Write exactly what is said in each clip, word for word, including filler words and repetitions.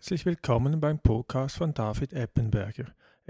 Herzlich willkommen beim Podcast von David Eppenberger,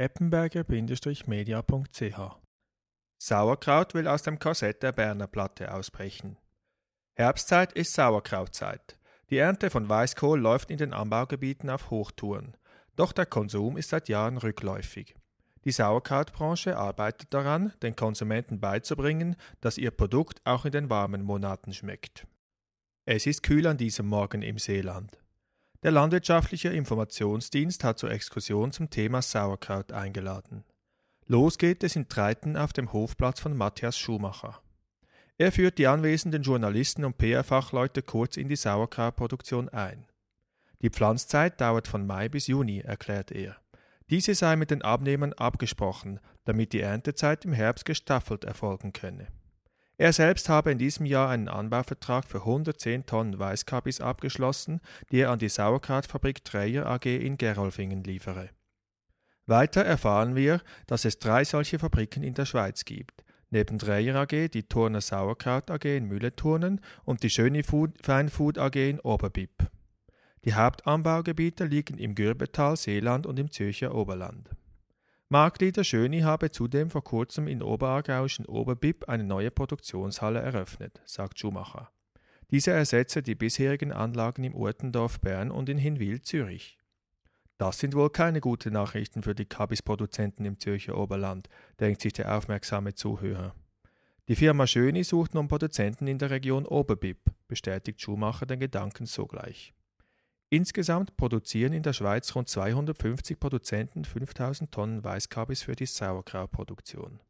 eppenberger-media punkt c h. Sauerkraut will aus dem Korsett der Berner Platte ausbrechen. Herbstzeit ist Sauerkrautzeit. Die Ernte von Weißkohl läuft in den Anbaugebieten auf Hochtouren, doch der Konsum ist seit Jahren rückläufig. Die Sauerkrautbranche arbeitet daran, den Konsumenten beizubringen, dass ihr Produkt auch in den warmen Monaten schmeckt. Es ist kühl an diesem Morgen im Seeland. Der Landwirtschaftliche Informationsdienst hat zur Exkursion zum Thema Sauerkraut eingeladen. Los geht es in Treiten auf dem Hofplatz von Matthias Schumacher. Er führt die anwesenden Journalisten und P R-Fachleute kurz in die Sauerkrautproduktion ein. Die Pflanzzeit dauert von Mai bis Juni, erklärt er. Diese sei mit den Abnehmern abgesprochen, damit die Erntezeit im Herbst gestaffelt erfolgen könne. Er selbst habe in diesem Jahr einen Anbauvertrag für hundertzehn Tonnen Weißkabis abgeschlossen, die er an die Sauerkrautfabrik Dreyer A G in Gerolfingen liefere. Weiter erfahren wir, dass es drei solche Fabriken in der Schweiz gibt. Neben Dreyer A G die Turner Sauerkraut A G in Mühleturnen und die Schöni Food, Feinfood A G in Oberbipp. Die Hauptanbaugebiete liegen im Gürbetal, Seeland und im Zürcher Oberland. Marktleader Schöni habe zudem vor kurzem in oberaargauischen Oberbipp eine neue Produktionshalle eröffnet, sagt Schumacher. Diese ersetze die bisherigen Anlagen im Urtendorf Bern und in Hinwil Zürich. Das sind wohl keine guten Nachrichten für die Kabisproduzenten im Zürcher Oberland, denkt sich der aufmerksame Zuhörer. Die Firma Schöni sucht nun Produzenten in der Region Oberbipp, bestätigt Schumacher den Gedanken sogleich. Insgesamt produzieren in der Schweiz rund zweihundertfünfzig Produzenten fünftausend Tonnen Weißkabis für die Sauerkrautproduktion.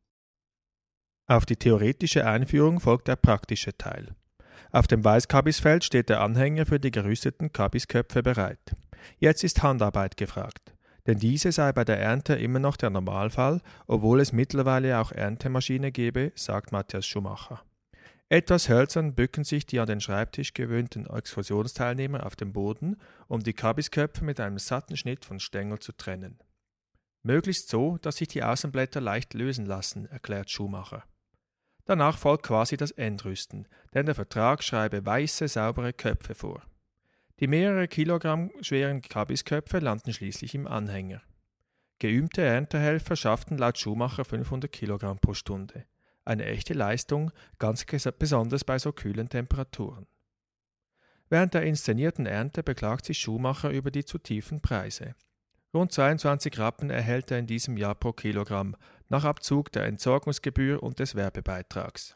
Auf die theoretische Einführung folgt der praktische Teil. Auf dem Weißkabisfeld steht der Anhänger für die gerüsteten Kabisköpfe bereit. Jetzt ist Handarbeit gefragt, denn diese sei bei der Ernte immer noch der Normalfall, obwohl es mittlerweile auch Erntemaschine gebe, sagt Matthias Schumacher. Etwas hölzern bücken sich die an den Schreibtisch gewöhnten Exkursionsteilnehmer auf dem Boden, um die Kabisköpfe mit einem satten Schnitt von Stängel zu trennen. Möglichst so, dass sich die Außenblätter leicht lösen lassen, erklärt Schumacher. Danach folgt quasi das Endrüsten, denn der Vertrag schreibe weiße, saubere Köpfe vor. Die mehrere Kilogramm schweren Kabisköpfe landen schließlich im Anhänger. Geübte Erntehelfer schafften laut Schumacher fünfhundert Kilogramm pro Stunde. Eine echte Leistung, ganz besonders bei so kühlen Temperaturen. Während der inszenierten Ernte beklagt sich Schumacher über die zu tiefen Preise. Rund zweiundzwanzig Rappen erhält er in diesem Jahr pro Kilogramm, nach Abzug der Entsorgungsgebühr und des Werbebeitrags.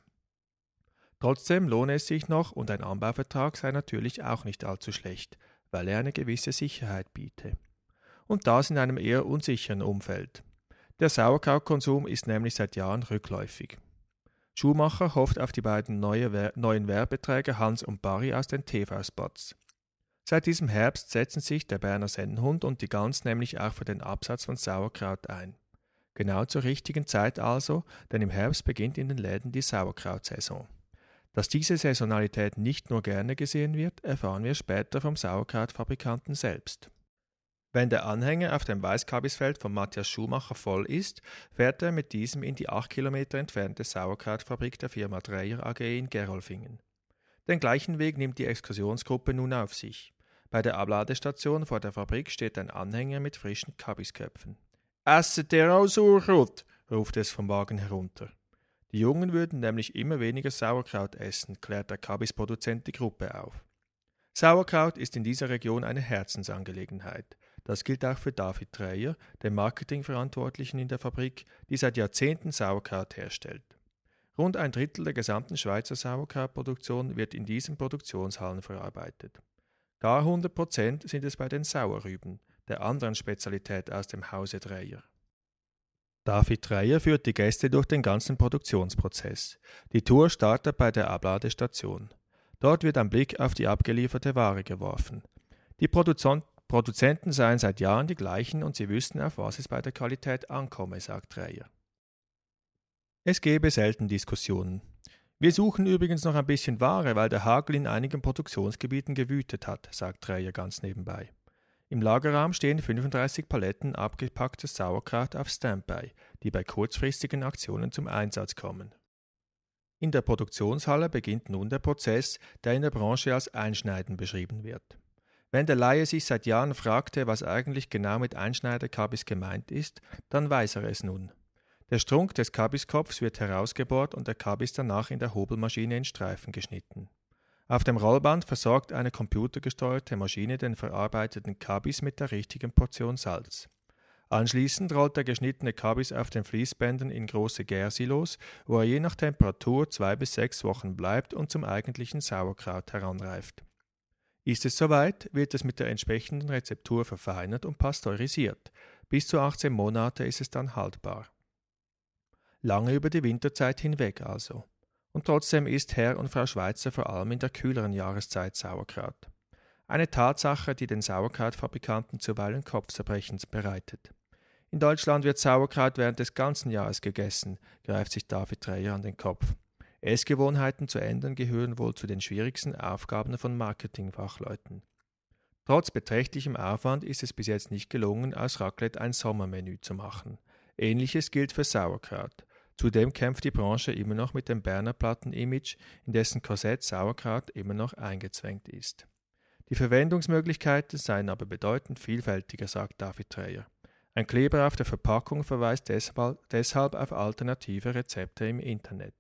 Trotzdem lohne es sich noch und ein Anbauvertrag sei natürlich auch nicht allzu schlecht, weil er eine gewisse Sicherheit biete. Und das in einem eher unsicheren Umfeld. Der Sauerkrautkonsum ist nämlich seit Jahren rückläufig. Schumacher hofft auf die beiden neue, neuen Werbeträger Hans und Barry aus den T V-Spots. Seit diesem Herbst setzen sich der Berner Sennenhund und die Gans nämlich auch für den Absatz von Sauerkraut ein. Genau zur richtigen Zeit also, denn im Herbst beginnt in den Läden die Sauerkrautsaison. Dass diese Saisonalität nicht nur gerne gesehen wird, erfahren wir später vom Sauerkrautfabrikanten selbst. Wenn der Anhänger auf dem Weißkabisfeld von Matthias Schumacher voll ist, fährt er mit diesem in die acht Kilometer entfernte Sauerkrautfabrik der Firma Dreyer A G in Gerolfingen. Den gleichen Weg nimmt die Exkursionsgruppe nun auf sich. Bei der Abladestation vor der Fabrik steht ein Anhänger mit frischen Kabisköpfen. »Esset ihr auch Sauerkraut?« ruft es vom Wagen herunter. Die Jungen würden nämlich immer weniger Sauerkraut essen, klärt der Kabisproduzent die Gruppe auf. Sauerkraut ist in dieser Region eine Herzensangelegenheit. Das gilt auch für David Dreyer, den Marketingverantwortlichen in der Fabrik, die seit Jahrzehnten Sauerkraut herstellt. Rund ein Drittel der gesamten Schweizer Sauerkrautproduktion wird in diesen Produktionshallen verarbeitet. Gar hundert Prozent sind es bei den Sauerrüben, der anderen Spezialität aus dem Hause Dreyer. David Dreyer führt die Gäste durch den ganzen Produktionsprozess. Die Tour startet bei der Abladestation. Dort wird ein Blick auf die abgelieferte Ware geworfen. Die Produzenten Produzenten seien seit Jahren die gleichen und sie wüssten, auf was es bei der Qualität ankomme, sagt Dreyer. Es gebe selten Diskussionen. Wir suchen übrigens noch ein bisschen Ware, weil der Hagel in einigen Produktionsgebieten gewütet hat, sagt Dreyer ganz nebenbei. Im Lagerraum stehen fünfunddreißig Paletten abgepacktes Sauerkraut auf Standby, die bei kurzfristigen Aktionen zum Einsatz kommen. In der Produktionshalle beginnt nun der Prozess, der in der Branche als Einschneiden beschrieben wird. Wenn der Laie sich seit Jahren fragte, was eigentlich genau mit Einschneider-Kabis gemeint ist, dann weiß er es nun. Der Strunk des Kabiskopfs wird herausgebohrt und der Kabis danach in der Hobelmaschine in Streifen geschnitten. Auf dem Rollband versorgt eine computergesteuerte Maschine den verarbeiteten Kabis mit der richtigen Portion Salz. Anschließend rollt der geschnittene Kabis auf den Fließbändern in große Gärsilos, wo er je nach Temperatur zwei bis sechs Wochen bleibt und zum eigentlichen Sauerkraut heranreift. Ist es soweit, wird es mit der entsprechenden Rezeptur verfeinert und pasteurisiert. Bis zu achtzehn Monate ist es dann haltbar. Lange über die Winterzeit hinweg also. Und trotzdem isst Herr und Frau Schweitzer vor allem in der kühleren Jahreszeit Sauerkraut. Eine Tatsache, die den Sauerkrautfabrikanten zuweilen Kopfzerbrechen bereitet. In Deutschland wird Sauerkraut während des ganzen Jahres gegessen, greift sich David Dreyer an den Kopf. Essgewohnheiten zu ändern gehören wohl zu den schwierigsten Aufgaben von Marketingfachleuten. Trotz beträchtlichem Aufwand ist es bis jetzt nicht gelungen, aus Raclette ein Sommermenü zu machen. Ähnliches gilt für Sauerkraut. Zudem kämpft die Branche immer noch mit dem Berner Platten-Image, in dessen Korsett Sauerkraut immer noch eingezwängt ist. Die Verwendungsmöglichkeiten seien aber bedeutend vielfältiger, sagt David Dreyer. Ein Kleber auf der Verpackung verweist deshalb auf alternative Rezepte im Internet.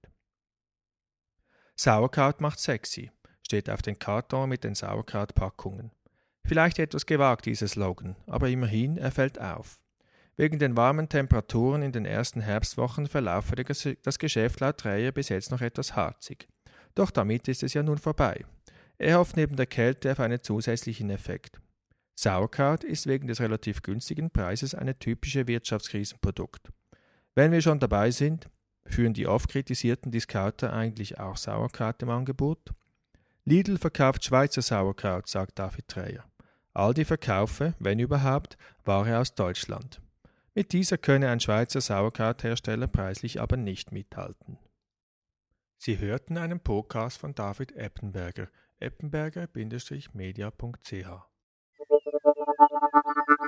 Sauerkraut macht sexy, steht auf den Karton mit den Sauerkrautpackungen. Vielleicht etwas gewagt, dieser Slogan, aber immerhin, er fällt auf. Wegen den warmen Temperaturen in den ersten Herbstwochen verlaufe das Geschäft laut Dreyer bis jetzt noch etwas harzig. Doch damit ist es ja nun vorbei. Er hofft neben der Kälte auf einen zusätzlichen Effekt. Sauerkraut ist wegen des relativ günstigen Preises ein typisches Wirtschaftskrisenprodukt. Wenn wir schon dabei sind, führen die oft kritisierten Discounter eigentlich auch Sauerkraut im Angebot? Lidl verkauft Schweizer Sauerkraut, sagt David Dreyer. Aldi verkaufe, wenn überhaupt, Ware aus Deutschland. Mit dieser könne ein Schweizer Sauerkrauthersteller preislich aber nicht mithalten. Sie hörten einen Podcast von David Eppenberger, eppenberger Bindestrich media Punkt c h.